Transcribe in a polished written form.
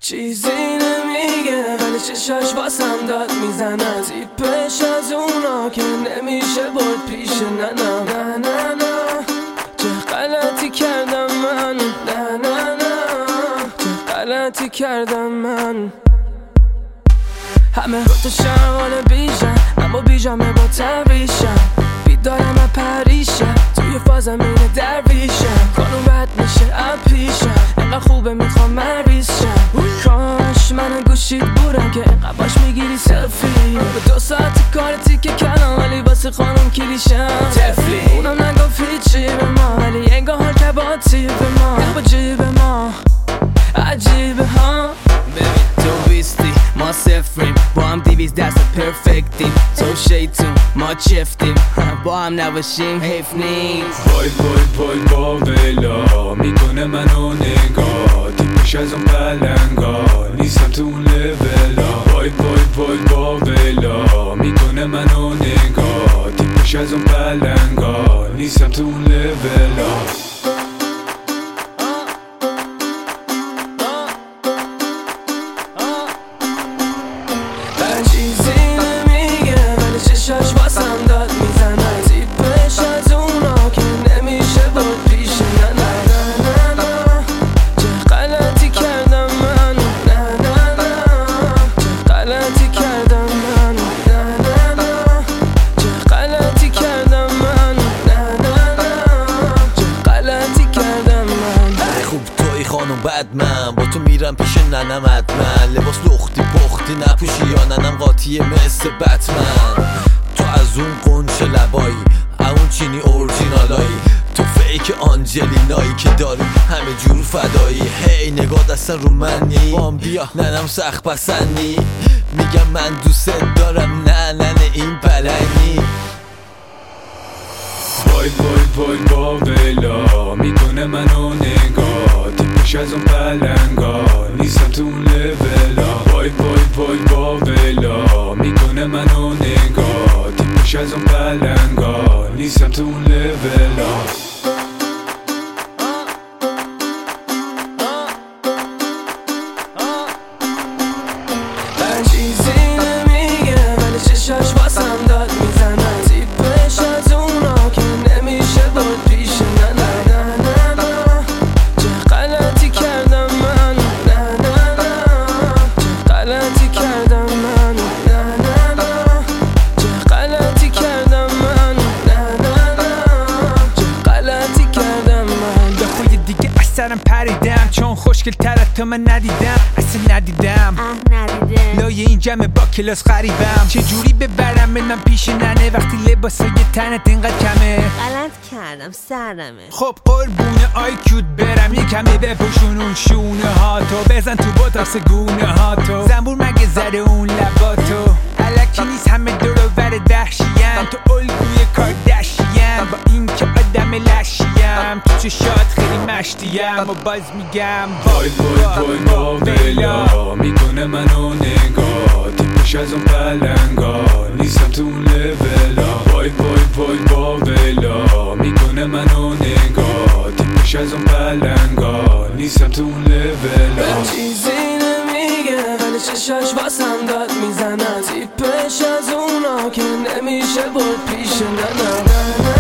چیزی نمیگه ولی چشاش واسم داد میزنه، تیپش از اونا که نمیشه برد پیش نه نه نه نه نه. چه غلطی کردم من، نه نه نه، چه غلطی کردم من. همه گفتشم حال بیشم، اما بیجامه با تبریشم، بیدارم و پریشم، توی فازم اینه درویشم، خانوم بد میشه اپیشم، اینقدر خوبه میخوام مریضشم. کاش من گوشید بودم که اینقدر باش میگیری سلفی، به 2 ساعت کارتی که کردم ولی واسه خانوم کلیشم تفلی. اونم نگفت هیچی به ما ولی انگار حال که با تیب ما، با جیب ما عجیبه ها. ببین تو بیستی ما صفریم، با هم 200 دست پرفکتیم، تو شیطون ما چفتیم، با هم نباشیم حیف نیست. وای وای وای با ویلا میکنه منو نگاه، تیپش از اون پلنگا نیستم تو اون لولا. وای وای وای با ویلا میکنه منو نگاه، تیپش از اون پلنگا نیستم تو اون لولا. چیزی نمیگه ولی چشاش واسم داد میزنه، تیپش از اونا که نمیشه برد پیش نه نه نه نه نه. چه غلطی کردم من، نه نه نه، چه غلطی کردم من، نه نه نه، چه غلطی کردم من، نه نه نه، چه غلطی کردم من. خوب توی خانم بد من با تو میرم پیش ننم حتما، لباس لختی پختی نپوشی یا ننم قاطیه مثل بتمن. تو از اون قنچه لبایی، اون چینی اورجینالایی، تو فیک آنجلینایی که داری همه جور فدایی. هی نگاه دستن رو منی، بام بیا ننم سخت پسندی، میگم من دوست دارم نه ننه این پلنگی. وای وای وای با ویلا میکنه منو نگاه، تیپش از اون پلنگا نیستم تو اون لولا. وای وای وای با ویلا میکنه منو نگاه، تیپش از اون پلنگا نیستم تو اون لولا. چیزی نمیگه ولی چشاش واسم داد میزنه، تیپش از اونا که نمیشه برد پیش نه نه نه نه نه. چه غلطی کردم من، نه نه نه، چه غلطی کردم من، نه نه نه، چه غلطی کردم من، نه نه نه، چه غلطی کردم من. دفعه دیگه اثرم پریدم چون خوشگل تر تو من ندیدم، اصلا ندیدم لای این جمع با کلاس غریبم. چه جوری ببرم بنم پیش ننه وقتی لباسای تنت اینقدر کمه؟ غلط کردم سرمه. خب قربونه آیکیوت برم یه کمی بپوشون اون شونه ها تو، بزن تو بوتاکس گونه ها تو، زنبور مگه زده اون لباتو، الکی نیست همه دور و بر دهشیم، تو الگوی کاردشیم با این که آدم لشیم، تو چشات خیلی مشتیم و باز میگم وای وای وای با ویلا میکنه منو نگاه، تیپش از اون پلنگا نیستم تو اون لولا. وای وای وای با ویلا میکنه منو نگاه، تیپش از اون پلنگا نیستم تو اون لولا. چیزی نمیگه ولی چشاش واسم داد میزنه، تیپش از اونا که نمیشه برد پیش نه نه نه نه.